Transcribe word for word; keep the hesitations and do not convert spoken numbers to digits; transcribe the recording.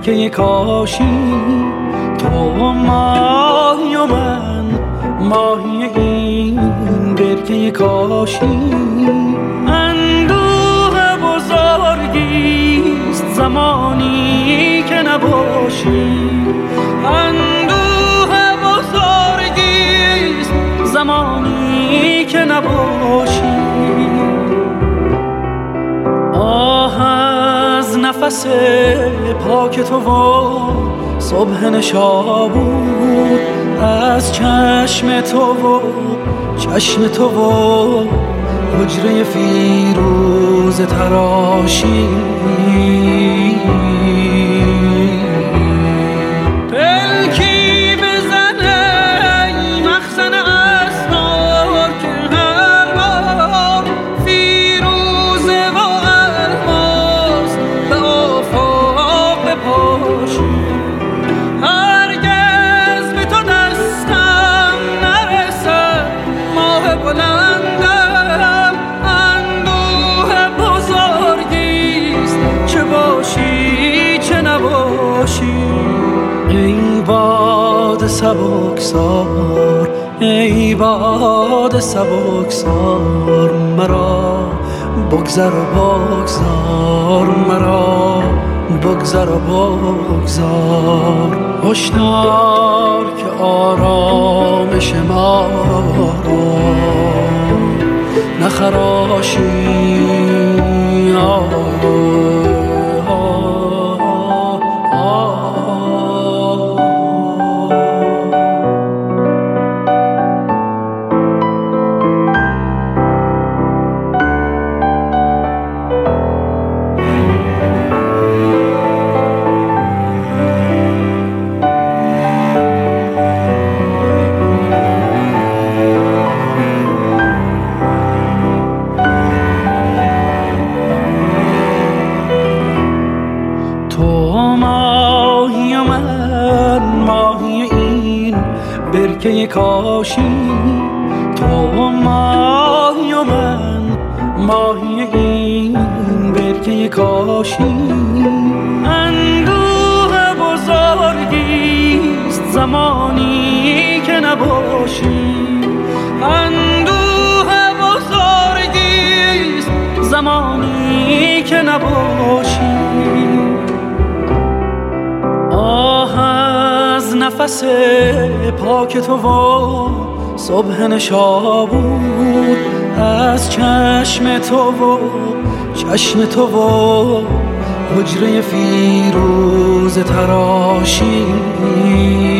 برکه کاشی، تو ماهی و من ماهی این برکه کاشی. اندوه بزرگیست زمانی که نباشی، اندوه بزرگیست زمانی که نباشی. آه از نفس پاک تو و صبح نشابور، از چشم تو و چشم تو و حجره فیروز تراشی. پلکی بزنه ای مخزن اسرار که هر بار فیروزه و الماس به آفاق بپاشی. هرگز به تو دستم نرسد ماه بلندم، اندوه بزرگیست چه باشی چه نباشی. ای باد سبکسار، ای باد سبکسار، مرا بگذر و بگذار، مرا بگذر و بگذار. هشدار که آرامش ما را نخراشی. آه برکه کاشی، تو ماهی و من ماهی این برکه کاشی. اندوه بزرگیست زمانی که نباشی، اندوه بزرگیست زمانی که نباشی. آه از نفس پاک تو و صبح نشابور، از چشم تو و چشم تو و حجره فیروز تراشی.